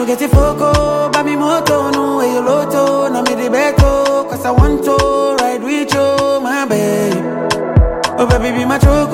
no get it foco, buy me moto, no way you loto, na me the beto, cause I want to ride with you, my babe. Oh baby, be my choco.